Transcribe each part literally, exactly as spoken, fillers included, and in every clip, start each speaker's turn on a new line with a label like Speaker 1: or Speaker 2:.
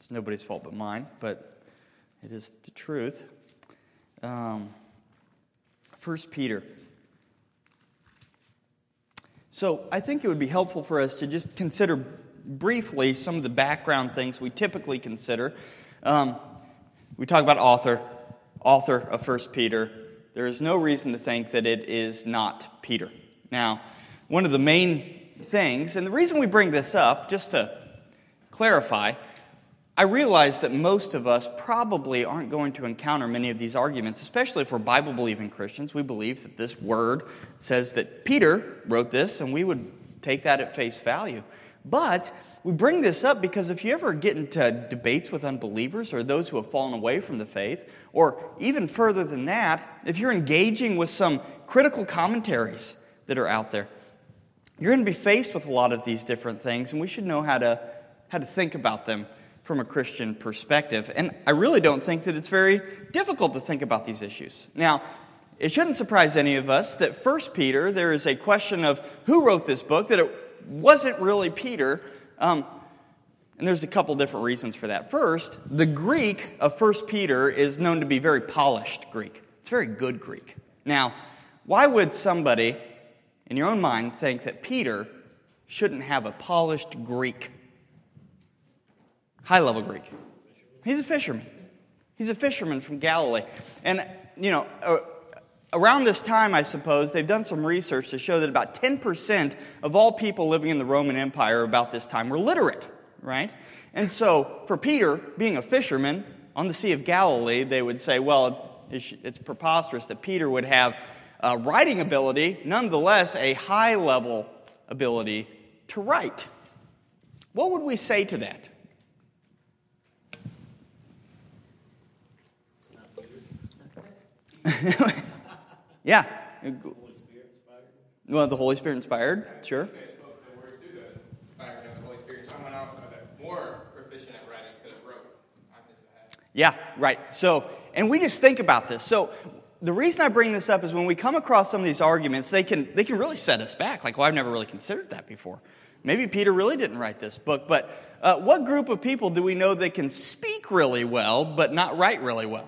Speaker 1: It's nobody's fault but mine, but it is the truth. Um, First Peter. So I think it would be helpful for us to just consider briefly some of the background things we typically consider. Um, we talk about author, author of First Peter. There is no reason to think that it is not Peter. Now, one of the main things, and the reason we bring this up, just to clarify, I realize that most of us probably aren't going to encounter many of these arguments, especially if we're Bible-believing Christians. We believe that this word says that Peter wrote this, and we would take that at face value. But we bring this up because if you ever get into debates with unbelievers or those who have fallen away from the faith, or even further than that, if you're engaging with some critical commentaries that are out there, you're going to be faced with a lot of these different things, and we should know how to how to think about them from a Christian perspective. And I really don't think that it's very difficult to think about these issues. Now, it shouldn't surprise any of us that First Peter, there is a question of who wrote this book, that it wasn't really Peter. Um, and there's a couple different reasons for that. First, the Greek of First Peter is known to be very polished Greek. It's very good Greek. Now, why would somebody in your own mind think that Peter shouldn't have a polished Greek? High-level Greek. He's a fisherman. He's a fisherman from Galilee. And, you know, uh, around this time, I suppose, they've done some research to show that about ten percent of all people living in the Roman Empire about this time were literate, right? And so, for Peter, being a fisherman on the Sea of Galilee, they would say, well, it's, it's preposterous that Peter would have uh, writing ability, nonetheless, a high-level ability to write. What would we say to that? Yeah. Well, the Holy Spirit inspired, sure.
Speaker 2: They spoke the words through the fire of the Holy Spirit. Someone else that more proficient at writing could have wrote on his behalf.
Speaker 1: Yeah, right. So, and we just think about this. So, the reason I bring this up is when we come across some of these arguments, they can they can really set us back. Like, well, I've never really considered that before. Maybe Peter really didn't write this book. But uh, what group of people do we know that can speak really well but not write really well?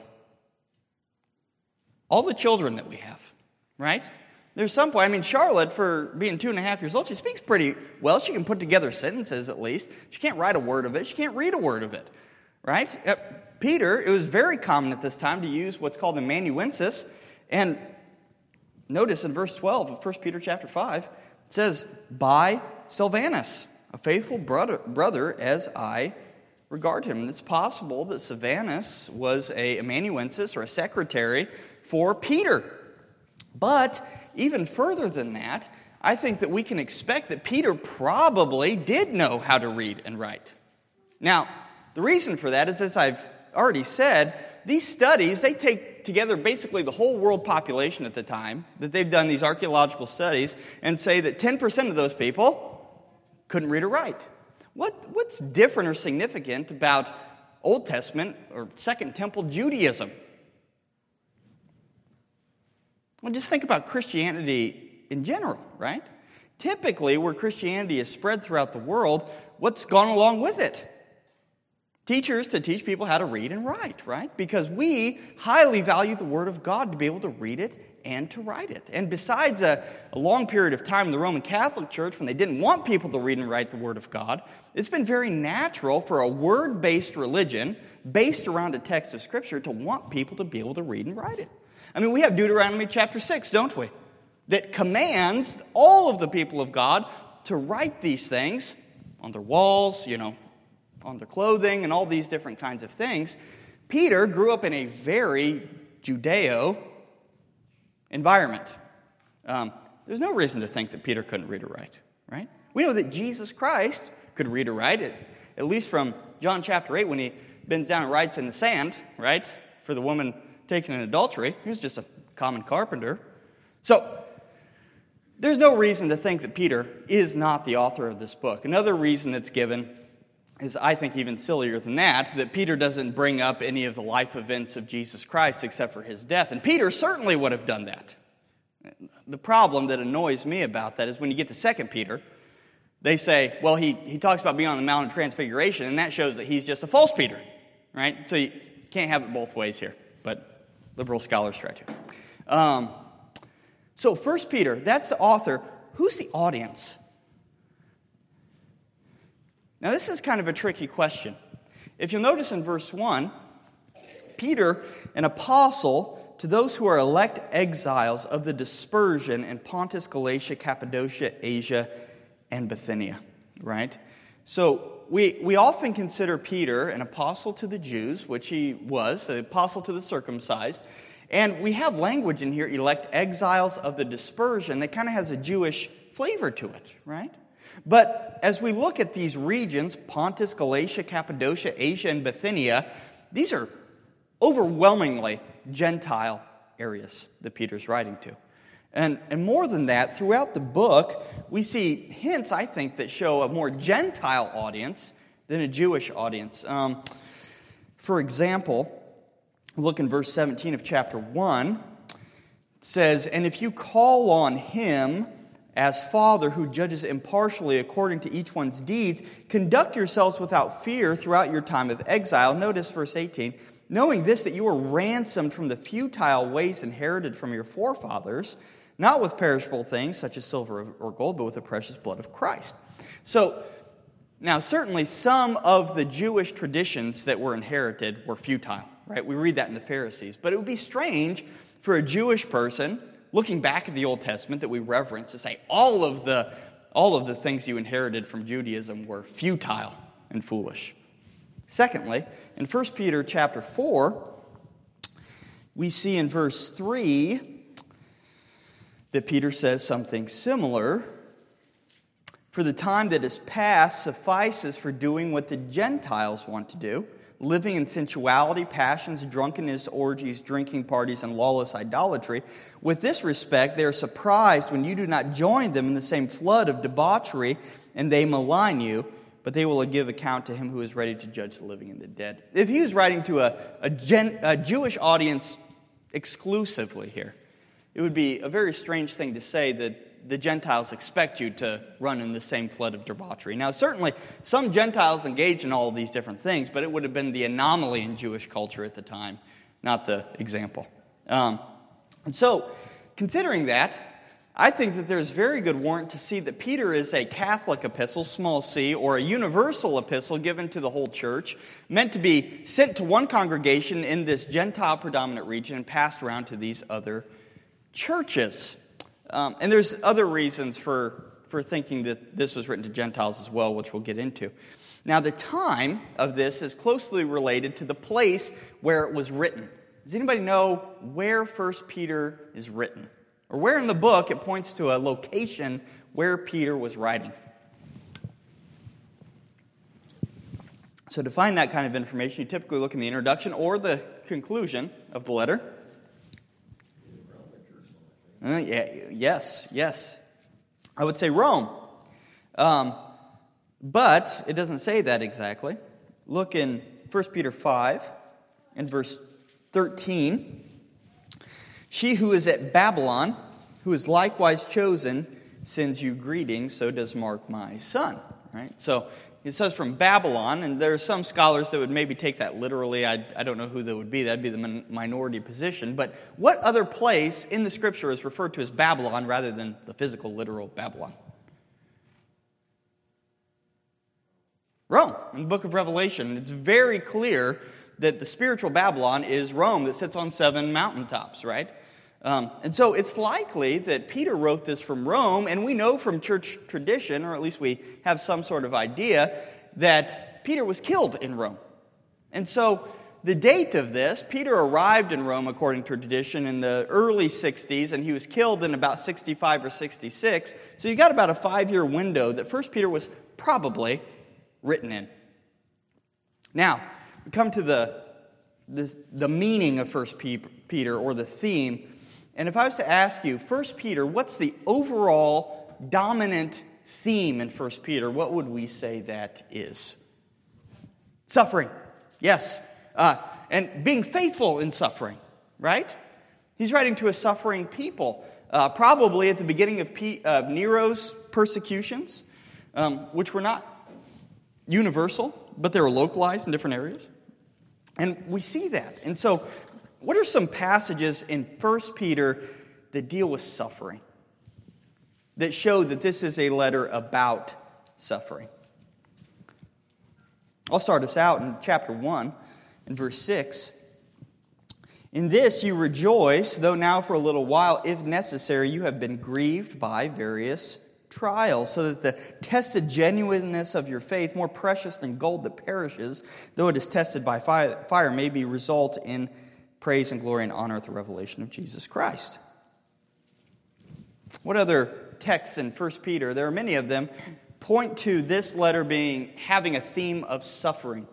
Speaker 1: All the children that we have, right? There's some point, I mean, Charlotte, for being two and a half years old, she speaks pretty well. She can put together sentences at least. She can't write a word of it. She can't read a word of it, right? Uh, Peter, it was very common at this time to use what's called amanuensis. And notice in verse twelve of First Peter chapter five, it says, by Silvanus, a faithful brother, brother as I regard him. And it's possible that Silvanus was a amanuensis or a secretary for Peter. But even further than that, I think that we can expect that Peter probably did know how to read and write. Now, the reason for that is, as I've already said, these studies, they take together basically the whole world population at the time, that they've done these archaeological studies, and say that ten percent of those people couldn't read or write. What, what's different or significant about Old Testament or Second Temple Judaism? Well, just think about Christianity in general, right? Typically, where Christianity is spread throughout the world, what's gone along with it? Teachers to teach people how to read and write, right? Because we highly value the Word of God to be able to read it and to write it. And besides a, a long period of time in the Roman Catholic Church when they didn't want people to read and write the Word of God, it's been very natural for a word-based religion based around a text of Scripture to want people to be able to read and write it. I mean, we have Deuteronomy chapter six, don't we? That commands all of the people of God to write these things on their walls, you know, on their clothing, and all these different kinds of things. Peter grew up in a very Judeo environment. Um, there's no reason to think that Peter couldn't read or write, right? We know that Jesus Christ could read or write, at, at least from John chapter eight, when he bends down and writes in the sand, right, for the woman taken in adultery. He was just a common carpenter. So, there's no reason to think that Peter is not the author of this book. Another reason that's given is, I think, even sillier than that, that Peter doesn't bring up any of the life events of Jesus Christ except for his death. And Peter certainly would have done that. The problem that annoys me about that is when you get to Second Peter, They say, well, he, he talks about being on the Mount of Transfiguration, and that shows that he's just a false Peter, right? So you can't have it both ways here, but liberal scholars try to. Um, so First Peter, that's the author. Who's the audience? Now, this is kind of a tricky question. If you'll notice in verse one, Peter, an apostle to those who are elect exiles of the dispersion in Pontus, Galatia, Cappadocia, Asia, and Bithynia, right? So we, we often consider Peter an apostle to the Jews, which he was, an apostle to the circumcised. And we have language in here, elect exiles of the dispersion, that kind of has a Jewish flavor to it, right? But as we look at these regions, Pontus, Galatia, Cappadocia, Asia, and Bithynia, these are overwhelmingly Gentile areas that Peter's writing to. And, and more than that, throughout the book, we see hints, I think, that show a more Gentile audience than a Jewish audience. Um, for example, look in verse seventeen of chapter one. It says, "And if you call on him as Father who judges impartially according to each one's deeds, conduct yourselves without fear throughout your time of exile." Notice verse eighteen. "Knowing this, that you were ransomed from the futile ways inherited from your forefathers, not with perishable things such as silver or gold, but with the precious blood of Christ." So, now certainly some of the Jewish traditions that were inherited were futile, right? We read that in the Pharisees. But it would be strange for a Jewish person, looking back at the Old Testament that we reverence, to say all of the, all of the things you inherited from Judaism were futile and foolish. Secondly, in First Peter chapter four, we see in verse three that Peter says something similar. "For the time that is past suffices for doing what the Gentiles want to do, living in sensuality, passions, drunkenness, orgies, drinking parties, and lawless idolatry. With this respect, they are surprised when you do not join them in the same flood of debauchery, and they malign you, but they will give account to him who is ready to judge the living and the dead." If he was writing to a, a, Gen, a Jewish audience exclusively here, it would be a very strange thing to say that the Gentiles expect you to run in the same flood of debauchery. Now, certainly, some Gentiles engage in all of these different things, but it would have been the anomaly in Jewish culture at the time, not the example. Um, and so, considering that, I think that there's very good warrant to see that Peter is a Catholic epistle, small c, or a universal epistle given to the whole church, meant to be sent to one congregation in this Gentile-predominant region and passed around to these other churches. Um, and there's other reasons for, for thinking that this was written to Gentiles as well, which we'll get into. Now, the time of this is closely related to the place where it was written. Does anybody know where First Peter is written? Or where in the book it points to a location where Peter was writing? So to find that kind of information, you typically look in the introduction or the conclusion of the letter. Uh, yeah, yes, yes. I would say Rome. Um, but it doesn't say that exactly. Look in First Peter five and verse thirteen. "She who is at Babylon, who is likewise chosen, sends you greetings, so does Mark my son." Right? So it says from Babylon, and there are some scholars that would maybe take that literally. I, I don't know who that would be. That would be the min- minority position. But what other place in the Scripture is referred to as Babylon rather than the physical, literal Babylon? Rome, in the book of Revelation. It's very clear that the spiritual Babylon is Rome that sits on seven mountaintops, right? Um, and so it's likely that Peter wrote this from Rome, and we know from church tradition, or at least we have some sort of idea, that Peter was killed in Rome. And so the date of this, Peter arrived in Rome, according to tradition, in the early sixties, and he was killed in about sixty-five or sixty-six. So you got about a five-year window that First Peter was probably written in. Now, we come to the, this, the meaning of First Peter, or the theme. And if I was to ask you, First Peter, what's the overall dominant theme in First Peter? What would we say that is? Suffering. Yes. Uh, and being faithful in suffering, right? He's writing to a suffering people, uh, probably at the beginning of P- uh, Nero's persecutions. um, which were not universal, but they were localized in different areas. And we see that. And so, what are some passages in First Peter that deal with suffering, that show that this is a letter about suffering? I'll start us out in chapter one, in verse six. In this you rejoice, though now for a little while, if necessary, you have been grieved by various trials, so that the tested genuineness of your faith, more precious than gold that perishes, though it is tested by fire, may be result in praise and glory and honor at the revelation of Jesus Christ. What other texts in First Peter, there are many of them, point to this letter being having a theme of suffering?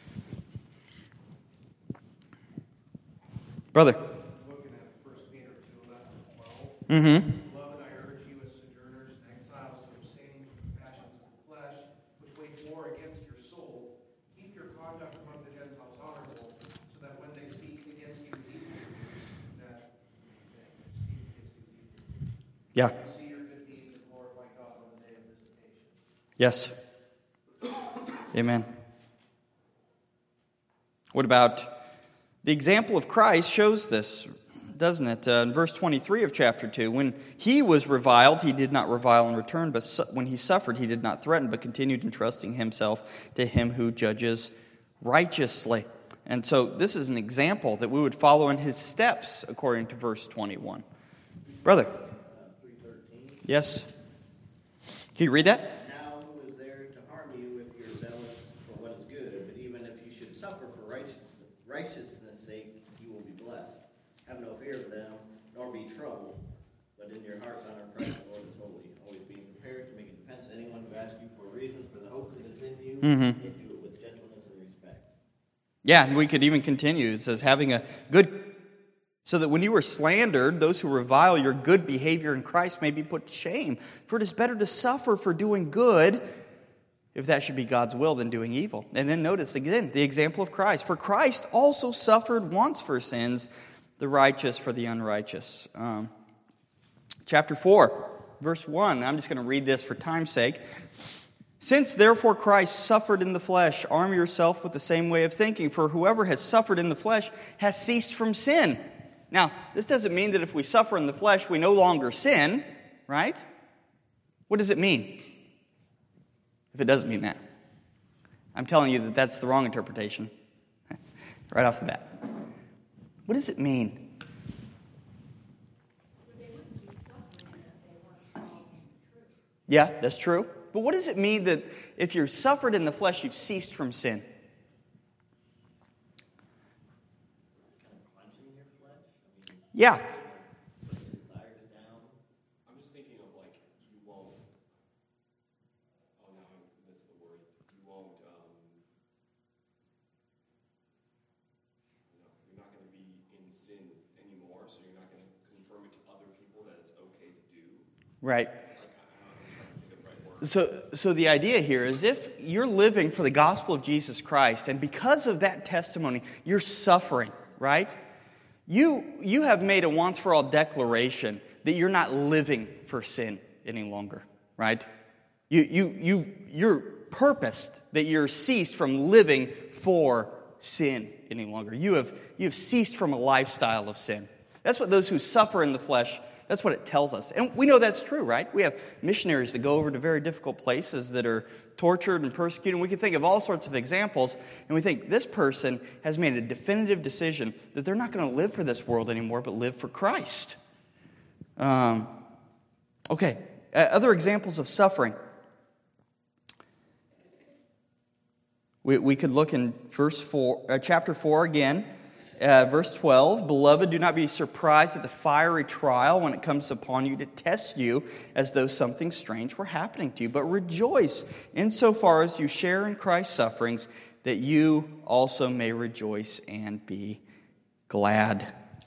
Speaker 1: Brother.
Speaker 3: Looking at First Peter two, eleven and twelve.
Speaker 1: Mm-hmm.
Speaker 3: Beloved, I urge you as sojourners and exiles to abstain from the passions of the flesh, which wage war against your soul. Keep your conduct among the Gentiles honorable, so that when they speak against you as evil, that they speak against you as evil.
Speaker 1: Yeah.
Speaker 3: You see your good deeds and glorify God on the day of visitation.
Speaker 1: Yes. Amen. What about the example of Christ shows this, doesn't it? Uh, in verse twenty-three of chapter two, when he was reviled, he did not revile in return, but su- when he suffered, he did not threaten, but continued entrusting himself to him who judges righteously. And so this is an example that we would follow in his steps, according to verse twenty-one. Brother.
Speaker 4: three thirteen.
Speaker 1: Yes. Can you read that?
Speaker 4: Now who is there to harm you if you're zealous for what is good? But even if you should suffer for righteousness, righteousness' sake, you will be blessed. Have no fear of them, nor be troubled, but in your hearts honor Christ the Lord is holy. Always being prepared to make a defense to anyone who asks you for reasons for the hope that is in you,
Speaker 1: Mm-hmm.
Speaker 4: and do it with gentleness and respect.
Speaker 1: Yeah, and we could even continue. It says, having a good, so that when you are slandered, those who revile your good behavior in Christ may be put to shame. For it is better to suffer for doing good, if that should be God's will, than doing evil. And then notice again the example of Christ. For Christ also suffered once for sins, the righteous for the unrighteous. Um, chapter four, verse one. I'm just going to read this for time's sake. Since therefore Christ suffered in the flesh, arm yourself with the same way of thinking. For whoever has suffered in the flesh has ceased from sin. Now, this doesn't mean that if we suffer in the flesh, we no longer sin, right? What does it mean? If it doesn't mean that, I'm telling you that that's the wrong interpretation right off the bat. What does it mean? Yeah, that's true. But what does it mean that if you're suffered in the flesh, you've ceased from sin? Yeah.
Speaker 5: I'm just thinking of like you won't. Oh no, that's the word. You won't. Um, no, you're not going to be in sin anymore, so you're not going to confirm it to other people that it's okay to do.
Speaker 1: Right.
Speaker 5: Like, I don't know, I'm trying to think of the right word.
Speaker 1: So, so the idea here is if you're living for the gospel of Jesus Christ, and because of that testimony, you're suffering, right? You, you have made a once-for-all declaration that you're not living for sin any longer, right? You, you, you, you're purposed that you're ceased from living for sin any longer. You have, you have ceased from a lifestyle of sin. That's what those who suffer in the flesh, that's what it tells us. And we know that's true, right? We have missionaries that go over to very difficult places that are tortured and persecuted. And we can think of all sorts of examples. And we think this person has made a definitive decision that they're not going to live for this world anymore, but live for Christ. Um, okay, uh, other examples of suffering. We, we could look in verse four, uh, chapter four again. Uh, verse twelve, Beloved, do not be surprised at the fiery trial when it comes upon you to test you as though something strange were happening to you. But rejoice insofar as you share in Christ's sufferings, that you also may rejoice and be glad.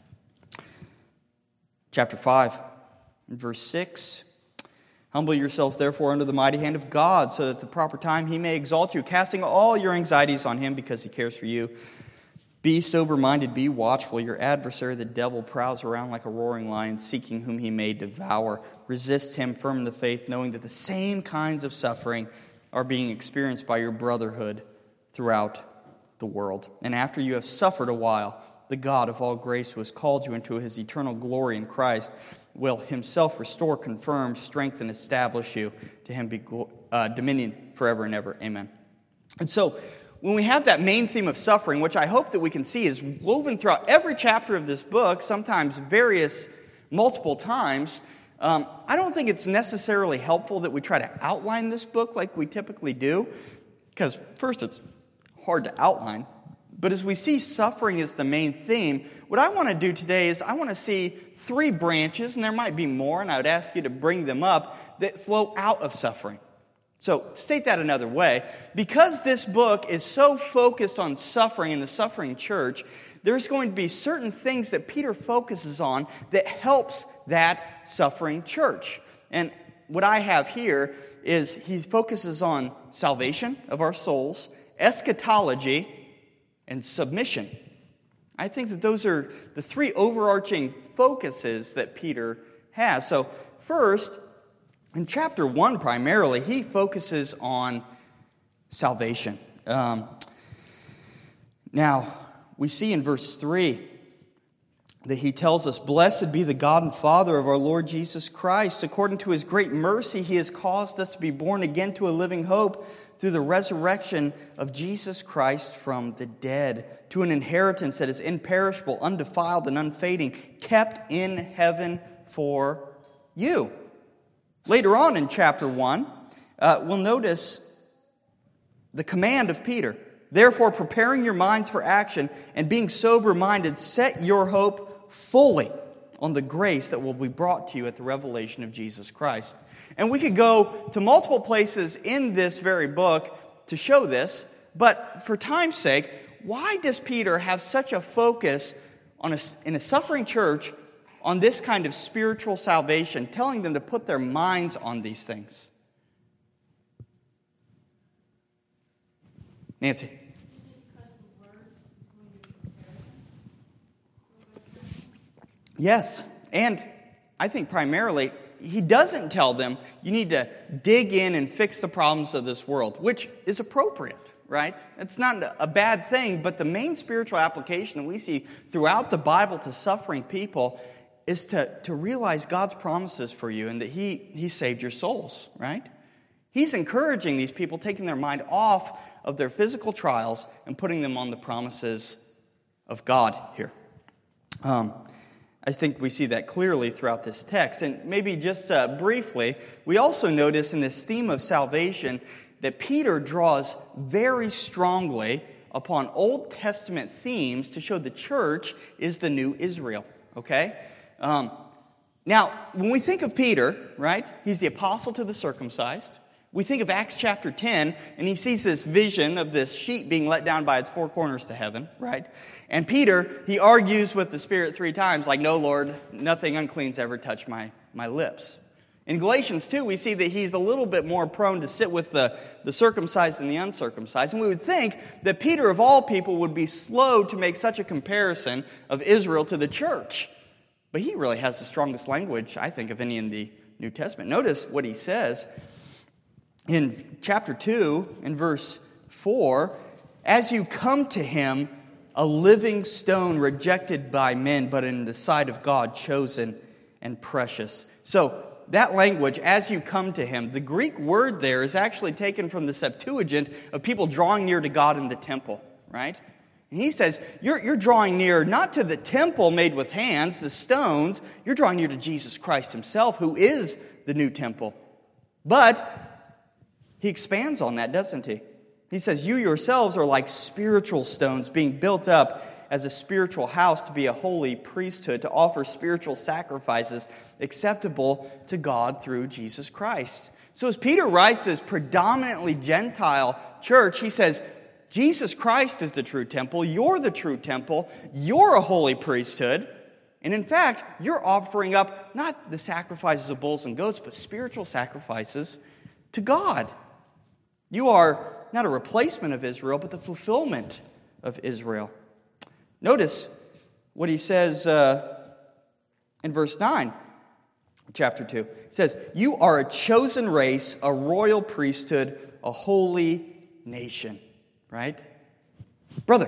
Speaker 1: Chapter five, verse six. Humble yourselves, therefore, under the mighty hand of God, so that at the proper time he may exalt you, casting all your anxieties on him because he cares for you. Be sober-minded, be watchful. Your adversary, the devil, prowls around like a roaring lion, seeking whom he may devour. Resist him, firm in the faith, knowing that the same kinds of suffering are being experienced by your brotherhood throughout the world. And after you have suffered a while, the God of all grace, who has called you into his eternal glory in Christ, will himself restore, confirm, strengthen, establish you. To him be uh, dominion forever and ever. Amen. And so, when we have that main theme of suffering, which I hope that we can see is woven throughout every chapter of this book, sometimes various, multiple times, um, I don't think it's necessarily helpful that we try to outline this book like we typically do, because first, it's hard to outline. But as we see suffering is the main theme, what I want to do today is I want to see three branches, and there might be more, and I would ask you to bring them up, that flow out of suffering. So, state that another way. Because this book is so focused on suffering in the suffering church, there's going to be certain things that Peter focuses on that helps that suffering church. And what I have here is he focuses on salvation of our souls, eschatology, and submission. I think that those are the three overarching focuses that Peter has. So, first, in chapter one, primarily, he focuses on salvation. Um, now, we see in verse three that he tells us, "Blessed be the God and Father of our Lord Jesus Christ. According to his great mercy, he has caused us to be born again to a living hope through the resurrection of Jesus Christ from the dead, to an inheritance that is imperishable, undefiled, and unfading, kept in heaven for you." Later on in chapter one, uh, we'll notice the command of Peter. "Therefore, preparing your minds for action and being sober-minded, set your hope fully on the grace that will be brought to you at the revelation of Jesus Christ." And we could go to multiple places in this very book to show this, but for time's sake, why does Peter have such a focus on a, in a suffering church on this kind of spiritual salvation, telling them to put their minds on these things? Nancy. Yes, and I think primarily, he doesn't tell them you need to dig in and fix the problems of this world, which is appropriate, right? It's not a bad thing, but the main spiritual application that we see throughout the Bible to suffering people is to, to realize God's promises for you and that He, he saved your souls, right? He's encouraging these people, taking their mind off of their physical trials and putting them on the promises of God here. Um, I think we see that clearly throughout this text. And maybe just uh, briefly, we also notice in this theme of salvation that Peter draws very strongly upon Old Testament themes to show the church is the new Israel, okay? Um, now, when we think of Peter, right, he's the apostle to the circumcised. We think of Acts chapter ten, and he sees this vision of this sheet being let down by its four corners to heaven, right? And Peter, he argues with the Spirit three times, like, "No, Lord, nothing unclean's ever touched my, my lips." In Galatians two, we see that he's a little bit more prone to sit with the, the circumcised and the uncircumcised. And we would think that Peter, of all people, would be slow to make such a comparison of Israel to the church. But he really has the strongest language, I think, of any in the New Testament. Notice what he says in chapter two, in verse four, "As you come to him, a living stone rejected by men, but in the sight of God, chosen and precious." So, that language, "as you come to him," the Greek word there is actually taken from the Septuagint of people drawing near to God in the temple, right? And he says, you're, you're drawing near not to the temple made with hands, the stones, you're drawing near to Jesus Christ himself, who is the new temple. But he expands on that, doesn't he? He says, "You yourselves are like spiritual stones being built up as a spiritual house to be a holy priesthood, to offer spiritual sacrifices acceptable to God through Jesus Christ." So as Peter writes this predominantly Gentile church, he says, Jesus Christ is the true temple, you're the true temple, you're a holy priesthood, and in fact, you're offering up not the sacrifices of bulls and goats, but spiritual sacrifices to God. You are not a replacement of Israel, but the fulfillment of Israel. Notice what he says uh, in verse nine, chapter two. It says, you are a chosen race, a royal priesthood, a holy nation. Right? Brother.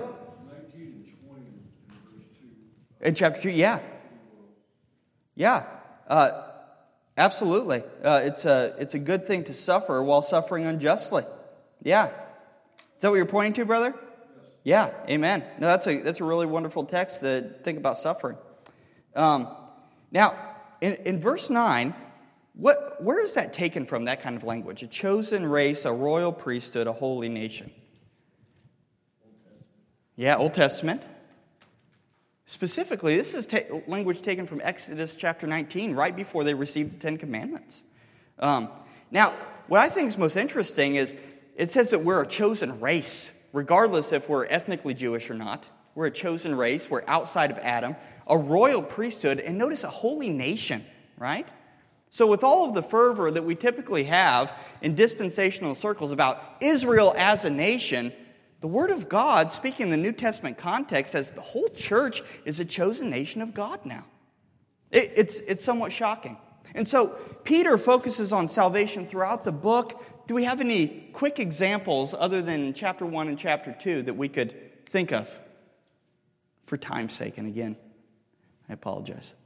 Speaker 1: In chapter two, yeah. Yeah. Uh, absolutely. Uh, it's a it's a good thing to suffer while suffering unjustly. Yeah. Is that what you're pointing to, brother? Yeah. Amen. No, that's a that's a really wonderful text to think about suffering. Um, now, in, in verse nine, what where is that taken from, that kind of language? A chosen race, a royal priesthood, a holy nation. Yeah, Old Testament. Specifically, this is ta- language taken from Exodus chapter nineteen, right before they received the Ten Commandments. Um, now, what I think is most interesting is it says that we're a chosen race, regardless if we're ethnically Jewish or not. We're a chosen race. We're outside of Adam. A royal priesthood, and notice a holy nation, right? So with all of the fervor that we typically have in dispensational circles about Israel as a nation, the Word of God, speaking in the New Testament context, says the whole church is a chosen nation of God now. It, it's, it's somewhat shocking. And so Peter focuses on salvation throughout the book. Do we have any quick examples other than chapter one and chapter two that we could think of? For time's sake, and again, I apologize.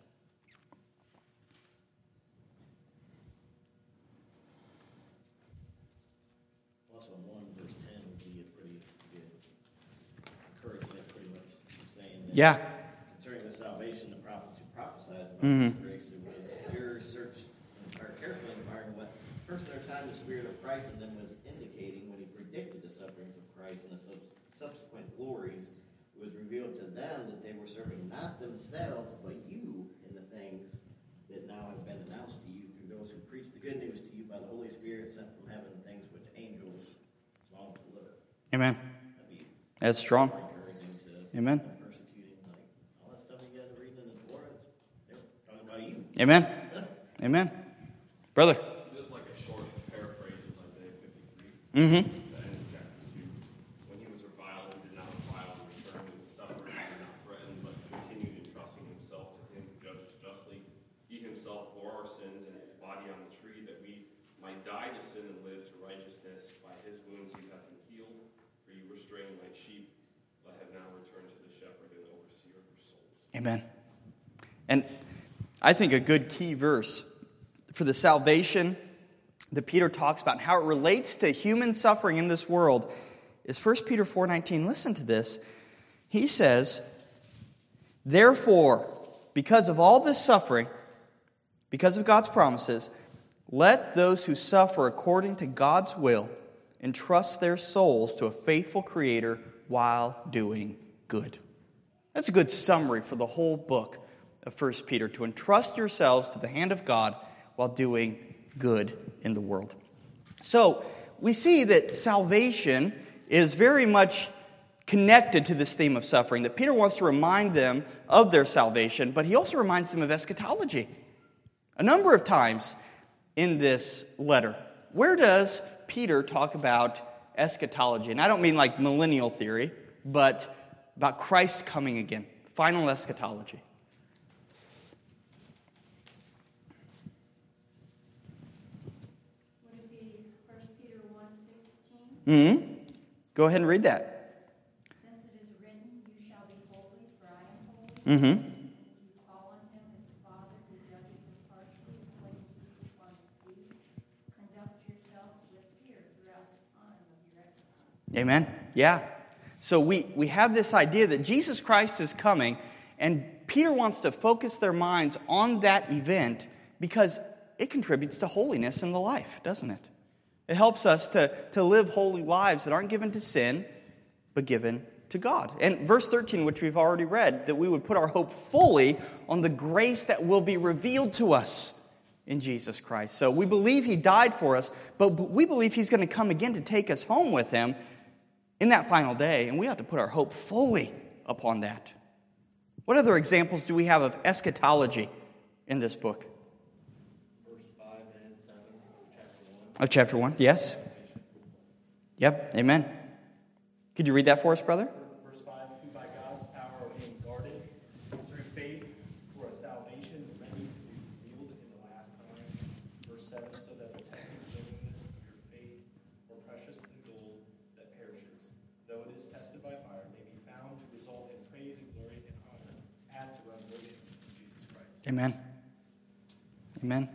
Speaker 4: Also, one verse ten would be a pretty good encouragement, pretty much saying that
Speaker 1: Yeah.
Speaker 4: concerning the salvation, the prophets who prophesied about
Speaker 1: Mhm.
Speaker 4: this grace, it was your search or carefully inquiring what first their time the Spirit of Christ and then was indicating when he predicted the sufferings of Christ and the sub- subsequent glories. It was revealed to them that they were serving not themselves, but you in the things that now have been announced to you through those who preach the good news to you by the Holy Spirit sent from heaven, things which angels long to deliver.
Speaker 1: Amen.
Speaker 4: That'd be
Speaker 1: That's strong.
Speaker 4: encouraging to
Speaker 1: Amen.
Speaker 4: them persecuting, like all that stuff you guys are reading in the Torah, it's, they're talking about you.
Speaker 1: Amen. Amen. Brother.
Speaker 5: Just like a short paraphrase of Isaiah fifty-three.
Speaker 1: Mm-hmm.
Speaker 5: The end of chapter two. When he was reviled and did not revile and returned and suffered and did not threaten, but continued entrusting himself to him who judges justly. He himself bore our sins in his body on the tree, that we might die to sin and live to righteousness. By his wounds you have been healed, for you were straying like sheep, but have now returned to the shepherd and overseer of your souls.
Speaker 1: Amen. And I think a good key verse for the salvation that Peter talks about and how it relates to human suffering in this world is First Peter four nineteen. Listen to this. He says, therefore, because of all this suffering, because of God's promises, let those who suffer according to God's will entrust their souls to a faithful Creator while doing good. That's a good summary for the whole book of First Peter, to entrust yourselves to the hand of God while doing good in the world. So, we see that salvation is very much connected to this theme of suffering, that Peter wants to remind them of their salvation, but he also reminds them of eschatology. A number of times in this letter, where does Peter talk about eschatology? And I don't mean like millennial theory, but about Christ coming again, final eschatology.
Speaker 6: Would it be First Peter one sixteen?
Speaker 1: Mm-hmm. Go ahead and read that.
Speaker 6: Since it is written, you shall be holy, for I am holy.
Speaker 1: Mm-hmm.
Speaker 6: You call on him as Father who judges impartially according to each one's deed. Conduct yourself with fear throughout the time of your exile.
Speaker 1: Amen. Yeah. So we, we have this idea that Jesus Christ is coming, and Peter wants to focus their minds on that event because it contributes to holiness in the life, doesn't it? It helps us to, to live holy lives that aren't given to sin, but given to God. And verse thirteen, which we've already read, that we would put our hope fully on the grace that will be revealed to us in Jesus Christ. So we believe He died for us, but we believe He's going to come again to take us home with Him in that final day, and we have to put our hope fully upon that. What other examples do we have of eschatology in this book?
Speaker 4: Verse five and seven of chapter one.
Speaker 1: Of chapter one, yes. Yep, amen. Could you read that for us, brother?
Speaker 7: Verse five, who by God's power are being
Speaker 3: tested by fire, may be found to result in praise and glory and honor at the revelation of Jesus Christ.
Speaker 1: Amen. Amen.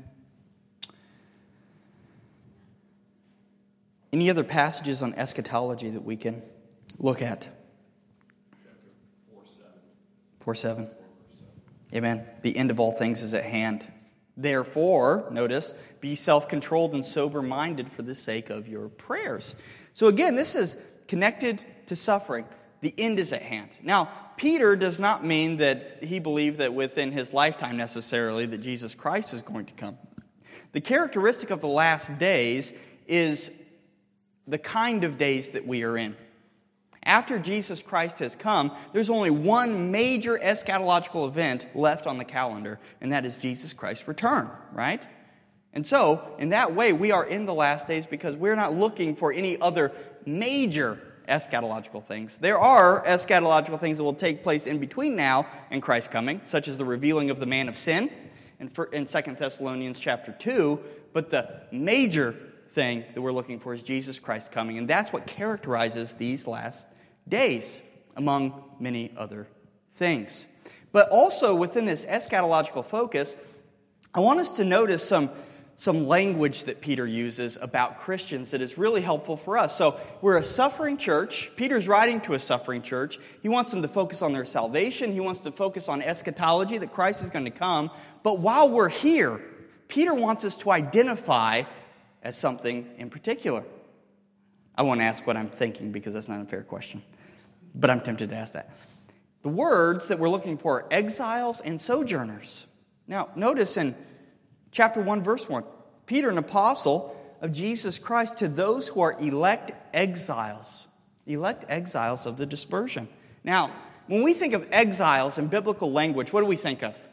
Speaker 1: Any other passages on eschatology that we can look at?
Speaker 5: Chapter four seven.
Speaker 1: four seven. Amen. The end of all things is at hand. Therefore, notice, be self-controlled and sober-minded for the sake of your prayers. So again, this is connected to suffering. The end is at hand. Now, Peter does not mean that he believed that within his lifetime necessarily that Jesus Christ is going to come. The characteristic of the last days is the kind of days that we are in. After Jesus Christ has come, there's only one major eschatological event left on the calendar, and that is Jesus Christ's return, right? And so, in that way, we are in the last days because we're not looking for any other major eschatological things. There are eschatological things that will take place in between now and Christ's coming, such as the revealing of the man of sin in Second Thessalonians chapter two, but the major thing that we're looking for is Jesus Christ coming, and that's what characterizes these last days, among many other things. But also within this eschatological focus, I want us to notice some, some language that Peter uses about Christians that is really helpful for us. So we're a suffering church. Peter's writing to a suffering church. He wants them to focus on their salvation. He wants to focus on eschatology, that Christ is going to come. But while we're here, Peter wants us to identify as something in particular. I won't ask what I'm thinking because that's not a fair question, but I'm tempted to ask that. The words that we're looking for are exiles and sojourners. Now, notice in chapter one, verse one, Peter, an apostle of Jesus Christ, to those who are elect exiles. Elect exiles of the dispersion. Now, when we think of exiles in biblical language, what do we think of?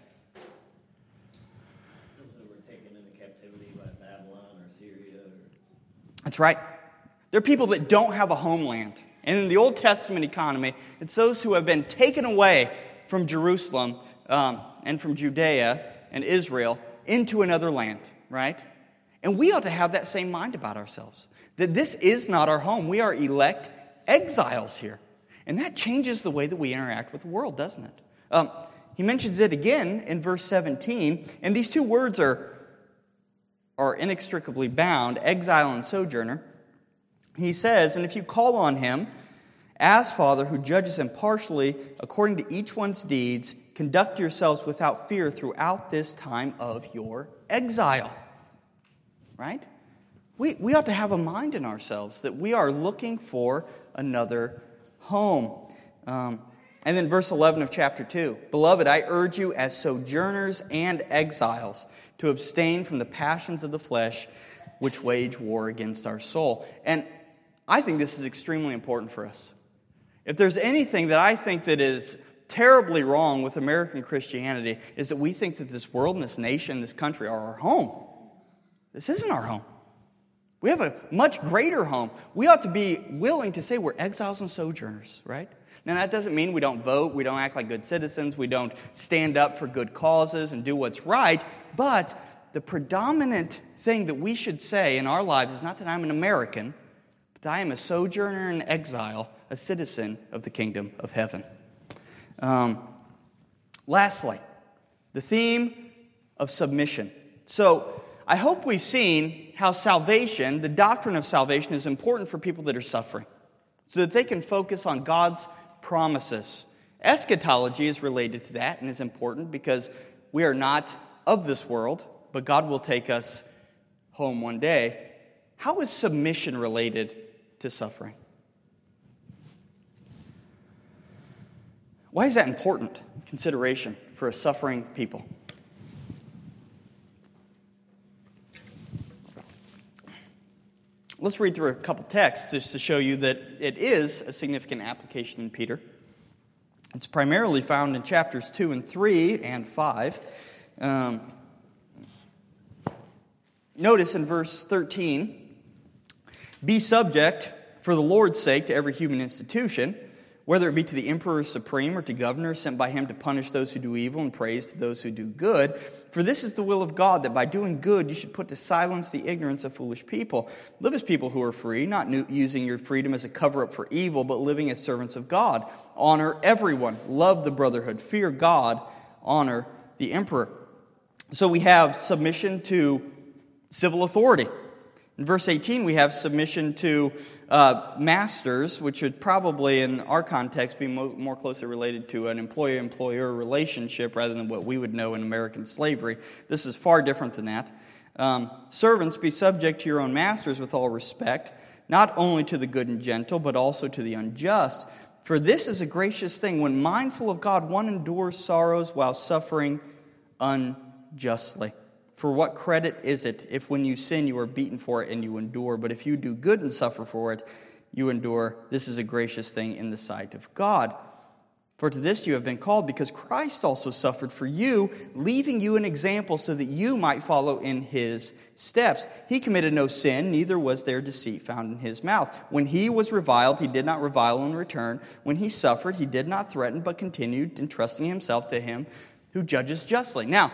Speaker 1: That's right. They're people that don't have a homeland. And in the Old Testament economy, it's those who have been taken away from Jerusalem um, and from Judea and Israel into another land, right? And we ought to have that same mind about ourselves, that this is not our home. We are elect exiles here. And that changes the way that we interact with the world, doesn't it? Um, he mentions it again in verse seventeen, and these two words are are inextricably bound, exile and sojourner. He says, and if you call on him as Father who judges impartially according to each one's deeds, conduct yourselves without fear throughout this time of your exile. Right? We, we ought to have a mind in ourselves that we are looking for another home. Um, and then verse eleven of chapter two. Beloved, I urge you as sojourners and exiles to abstain from the passions of the flesh which wage war against our soul. And I think this is extremely important for us. If there's anything that I think that is terribly wrong with American Christianity, is that we think that this world and this nation, this country are our home. This isn't our home. We have a much greater home. We ought to be willing to say we're exiles and sojourners, right? Now, that doesn't mean we don't vote, we don't act like good citizens, we don't stand up for good causes and do what's right, but the predominant thing that we should say in our lives is not that I'm an American, but that I am a sojourner in exile, a citizen of the kingdom of heaven. Um, lastly, the theme of submission. So, I hope we've seen how salvation, the doctrine of salvation, is important for people that are suffering, so that they can focus on God's promises. Eschatology is related to that and is important because we are not of this world, but God will take us home one day. How is submission related to suffering? Why is that important consideration for a suffering people? Let's read through a couple texts just to show you that it is a significant application in Peter. It's primarily found in chapters two and three and five. Um, notice in verse thirteen, be subject for the Lord's sake to every human institution, whether it be to the emperor supreme or to governors sent by him to punish those who do evil and praise to those who do good. For this is the will of God, that by doing good you should put to silence the ignorance of foolish people. Live as people who are free, not using your freedom as a cover-up for evil, but living as servants of God. Honor everyone. Love the brotherhood. Fear God. Honor the emperor. So we have submission to civil authority. In verse eighteen, we have submission to uh, masters, which would probably, in our context, be mo- more closely related to an employer-employer relationship rather than what we would know in American slavery. This is far different than that. Um, Servants, be subject to your own masters with all respect, not only to the good and gentle, but also to the unjust. For this is a gracious thing. When mindful of God, one endures sorrows while suffering unjustly. For what credit is it if when you sin you are beaten for it and you endure? But if you do good and suffer for it, you endure. This is a gracious thing in the sight of God. For to this you have been called, because Christ also suffered for you, leaving you an example so that you might follow in his steps. He committed no sin, neither was there deceit found in his mouth. When he was reviled, he did not revile in return. When he suffered, he did not threaten, but continued entrusting himself to him who judges justly. Now,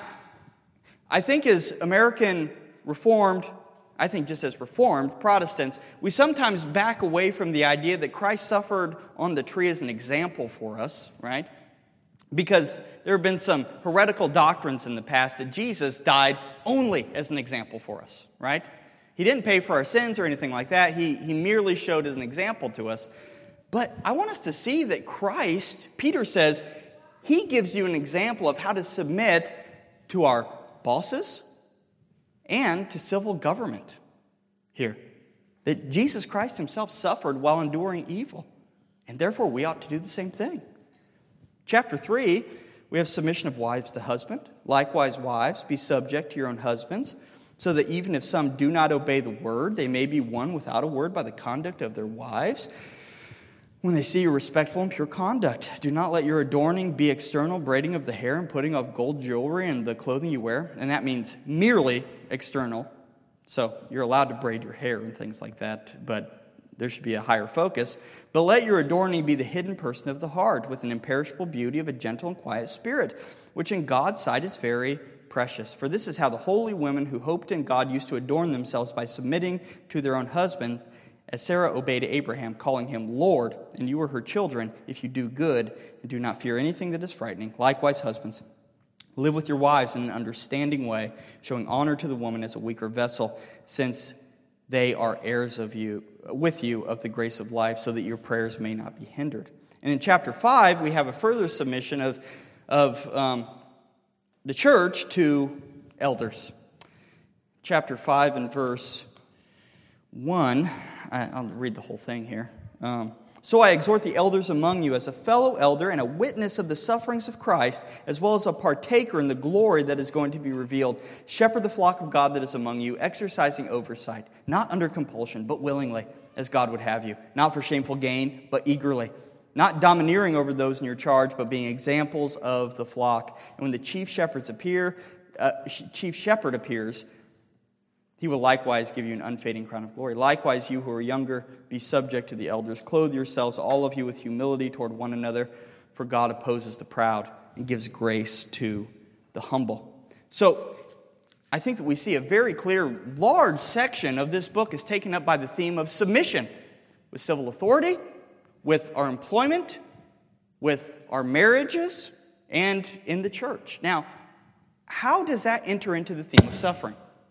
Speaker 1: I think as American Reformed, I think just as Reformed Protestants, we sometimes back away from the idea that Christ suffered on the tree as an example for us, right? Because there have been some heretical doctrines in the past that Jesus died only as an example for us, right? He didn't pay for our sins or anything like that. He, he merely showed as an example to us. But I want us to see that Christ, Peter says, he gives you an example of how to submit to our bosses and to civil government here. That Jesus Christ himself suffered while enduring evil. And therefore we ought to do the same thing. Chapter three, we have submission of wives to husband. Likewise, wives, be subject to your own husbands, so that even if some do not obey the word, they may be won without a word by the conduct of their wives, when they see your respectful and pure conduct. Do not let your adorning be external, braiding of the hair and putting of gold jewelry and the clothing you wear. And that means merely external. So you're allowed to braid your hair and things like that, but there should be a higher focus. But let your adorning be the hidden person of the heart, with an imperishable beauty of a gentle and quiet spirit, which in God's sight is very precious. For this is how the holy women who hoped in God used to adorn themselves, by submitting to their own husbands, as Sarah obeyed Abraham, calling him Lord, and you are her children, if you do good and do not fear anything that is frightening. Likewise, husbands, live with your wives in an understanding way, showing honor to the woman as a weaker vessel, since they are heirs of you, with you of the grace of life, so that your prayers may not be hindered. And in chapter five, we have a further submission of, of um, the church to elders. Chapter five and verse one, I'll read the whole thing here. Um, so I exhort the elders among you as a fellow elder and a witness of the sufferings of Christ, as well as a partaker in the glory that is going to be revealed. Shepherd the flock of God that is among you, exercising oversight, not under compulsion, but willingly, as God would have you. Not for shameful gain, but eagerly. Not domineering over those in your charge, but being examples of the flock. And when the chief shepherds appear, uh, chief shepherd appears, he will likewise give you an unfading crown of glory. Likewise, you who are younger, be subject to the elders. Clothe yourselves, all of you, with humility toward one another, for God opposes the proud and gives grace to the humble. So, I think that we see a very clear, large section of this book is taken up by the theme of submission, with civil authority, with our employment, with our marriages, and in the church. Now, how does that enter into the theme of suffering?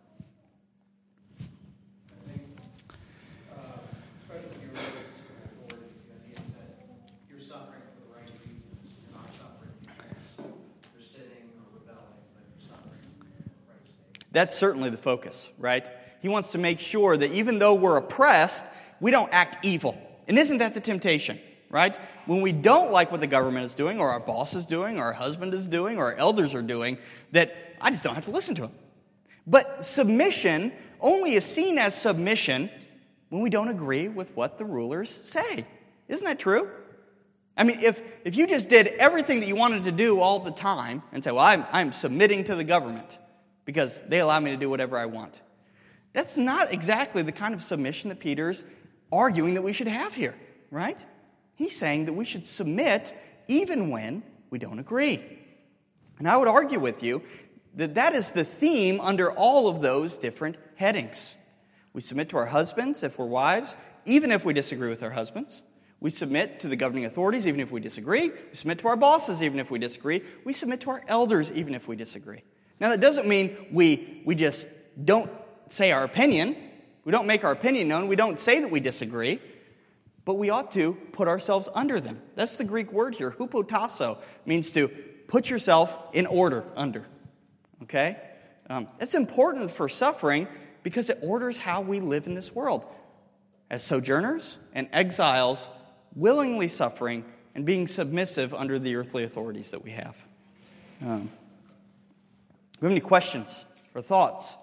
Speaker 1: That's certainly the focus, right? He wants to make sure that even though we're oppressed, we don't act evil. And isn't that the temptation, right? When we don't like what the government is doing, or our boss is doing, or our husband is doing, or our elders are doing, that I just don't have to listen to them. But submission only is seen as submission when we don't agree with what the rulers say. Isn't that true? I mean, if, if you just did everything that you wanted to do all the time and say, well, I'm, I'm submitting to the government because they allow me to do whatever I want. That's not exactly the kind of submission that Peter's arguing that we should have here, right? He's saying that we should submit even when we don't agree. And I would argue with you that that is the theme under all of those different headings. We submit to our husbands if we're wives, even if we disagree with our husbands. We submit to the governing authorities even if we disagree. We submit to our bosses even if we disagree. We submit to our elders even if we disagree. Now that doesn't mean we, we just don't say our opinion. We don't make our opinion known. We don't say that we disagree. But we ought to put ourselves under them. That's the Greek word here. Hupotasso means to put yourself in order under. Okay? Um, it's important for suffering because it orders how we live in this world. As sojourners and exiles, willingly suffering and being submissive under the earthly authorities that we have. Um, do we have any questions or thoughts?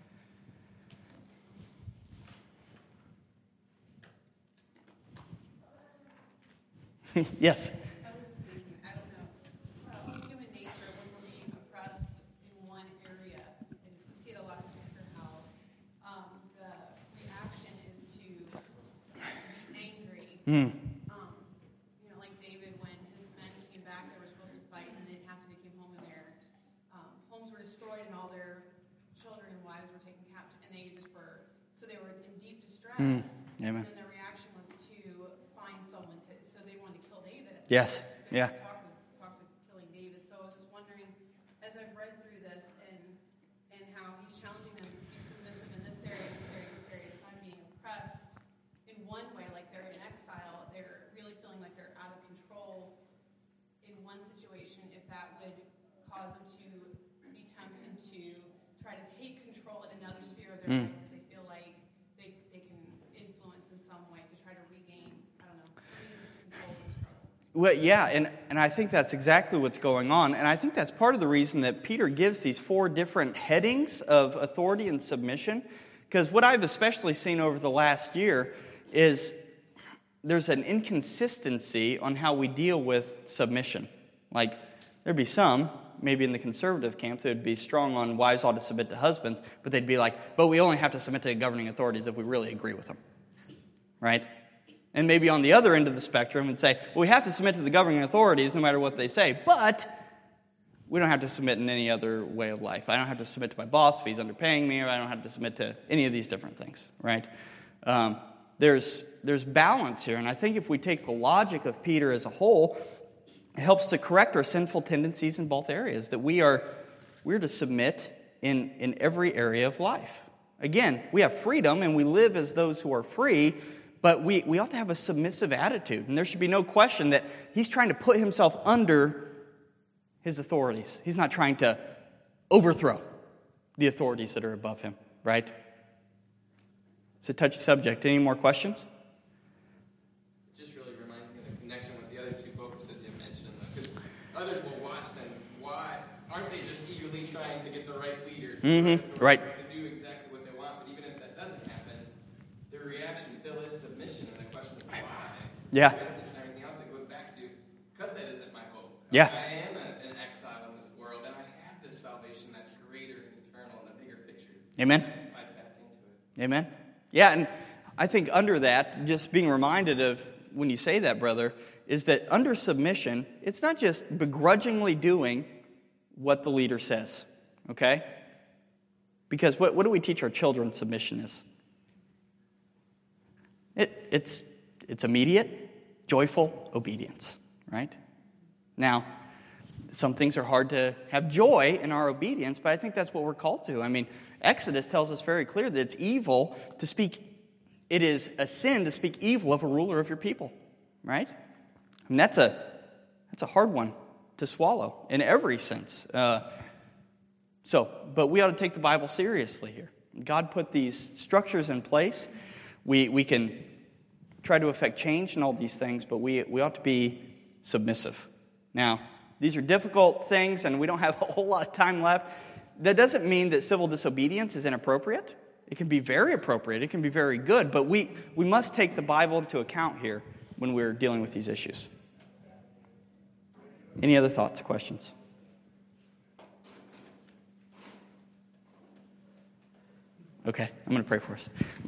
Speaker 1: Yes.
Speaker 7: I was thinking, I don't know, uh, human nature, when we're being oppressed in one area, and we see it a lot in Scripture, how um, the reaction is to be angry.
Speaker 1: Mm.
Speaker 7: Um, you know, like David, when his men came back, they were supposed to fight, and they didn't have to. They came home, and their um, homes were destroyed, and all their children and wives were taken captive, and they just were, so they were in deep distress.
Speaker 1: Mm. Amen.
Speaker 7: And their reaction was to find someone to, so they wanted to kill David.
Speaker 1: Yes. Yeah.
Speaker 7: Talk, talk to killing David. So I was just wondering, as I've read through this and and how he's challenging them to be submissive in this area, this area, this area, if I'm being oppressed in one way, like they're in exile, they're really feeling like they're out of control in one situation, if that would cause them to be tempted to try to take control in another sphere of their
Speaker 1: Mm.
Speaker 7: life that they feel like they, they can influence in some way to try to regain, I don't know, regain this control and struggle.
Speaker 1: Well, yeah, and, and I think that's exactly what's going on. And I think that's part of the reason that Peter gives these four different headings of authority and submission. Because what I've especially seen over the last year is there's an inconsistency on how we deal with submission. Like, there'd be some, maybe in the conservative camp, that would be strong on wives ought to submit to husbands, but they'd be like, but we only have to submit to the governing authorities if we really agree with them. Right? And maybe on the other end of the spectrum and say, well, we have to submit to the governing authorities no matter what they say, but we don't have to submit in any other way of life. I don't have to submit to my boss if he's underpaying me, or I don't have to submit to any of these different things, right? Um, there's, there's balance here, and I think if we take the logic of Peter as a whole, it helps to correct our sinful tendencies in both areas, that we are we're to submit in, in every area of life. Again, we have freedom, and we live as those who are free, but we, we ought to have a submissive attitude. And there should be no question that he's trying to put himself under his authorities. He's not trying to overthrow the authorities that are above him, right? It's a touchy subject. Any more questions?
Speaker 2: Just really reminds me of the connection with the other two focuses you mentioned. Because others will watch them. Why aren't they just eagerly trying to get the right leader?
Speaker 1: Mm-hmm. Right.
Speaker 2: To do exactly what they want. But even if that doesn't happen, their reaction still is submission. And the question is why?
Speaker 1: Yeah.
Speaker 2: And everything else, it goes back to, because that isn't my hope.
Speaker 1: Yeah.
Speaker 2: I am a, an exile in this world, and I have this salvation that's greater and eternal in the bigger picture.
Speaker 1: Amen.
Speaker 2: It ties back into it.
Speaker 1: Amen. Yeah, and I think under that, just being reminded of when you say that, brother, is that under submission, it's not just begrudgingly doing what the leader says, okay? Because what, what do we teach our children submission is? It, it's, it's immediate, joyful obedience, right? Now, some things are hard to have joy in our obedience, but I think that's what we're called to. I mean, Exodus tells us very clear that it's evil to speak, it is a sin to speak evil of a ruler of your people, right? And that's a that's a hard one to swallow in every sense. Uh, so, but we ought to take the Bible seriously here. God put these structures in place. We we can try to affect change in all these things, but we we ought to be submissive. Now, these are difficult things, and we don't have a whole lot of time left. That doesn't mean that civil disobedience is inappropriate. It can be very appropriate. It can be very good. But we, we must take the Bible into account here when we're dealing with these issues. Any other thoughts, questions? Okay, I'm going to pray for us.